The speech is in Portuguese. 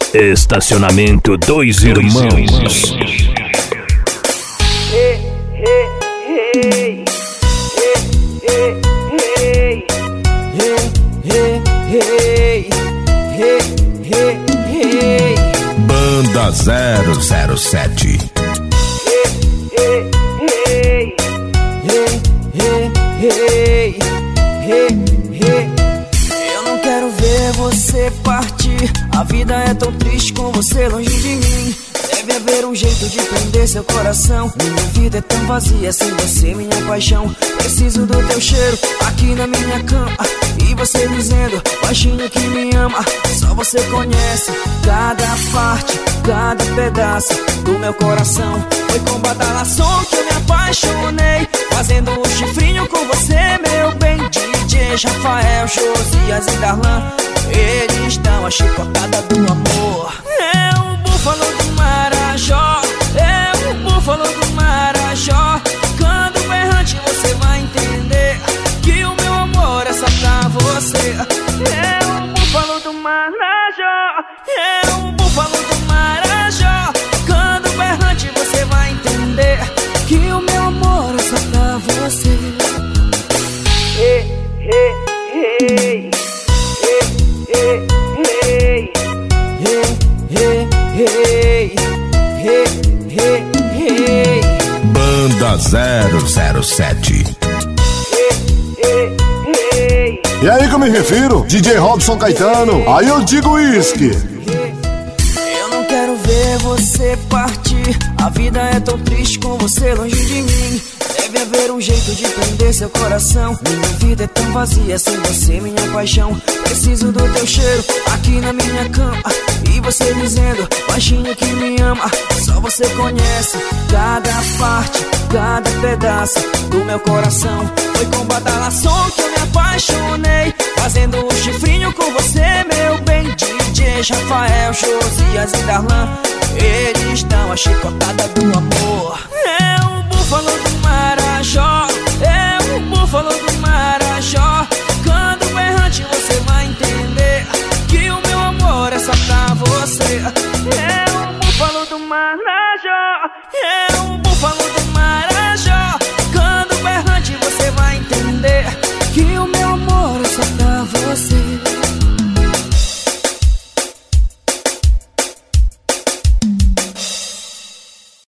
Estacionamento Dois Irmãos. Banda 007. Eu não quero ver você partir. A vida é tão triste com você longe de mim. Deve haver um jeito de prender seu coração. Minha vida é tão vazia sem você, minha paixão. Preciso do teu cheiro aqui na minha cama. E você dizendo baixinho que me ama. Só você conhece cada parte, cada pedaço do meu coração. Foi com badalação que eu me apaixonei, fazendo um chifrinho com você, meu bem. DJ Rafael, Josias e Darlan, eles dão a chicotada do amor. É o búfalo do Marajó, é o búfalo do Marajó. Quando berrante você vai entender que o meu amor é só pra você. É o búfalo do Marajó, é o búfalo do Marajó. Quando berrante você vai entender que o meu amor é só pra você. Banda 007. E aí que eu me refiro? DJ Robson Caetano. Aí eu digo uísque. Eu não quero ver você partir. A vida é tão triste com você longe de mim. Deve haver um jeito de prender seu coração. Minha vida é tão vazia sem você, minha paixão. Preciso do teu cheiro aqui na minha cama. E você dizendo baixinho que me ama. Só você conhece cada parte, cada pedaço do meu coração. Foi com badalação que eu me apaixonei, fazendo um chifrinho com você, meu bem. DJ Rafael, Josias e Darlan, eles dão a chicotada do amor. É o búfalo do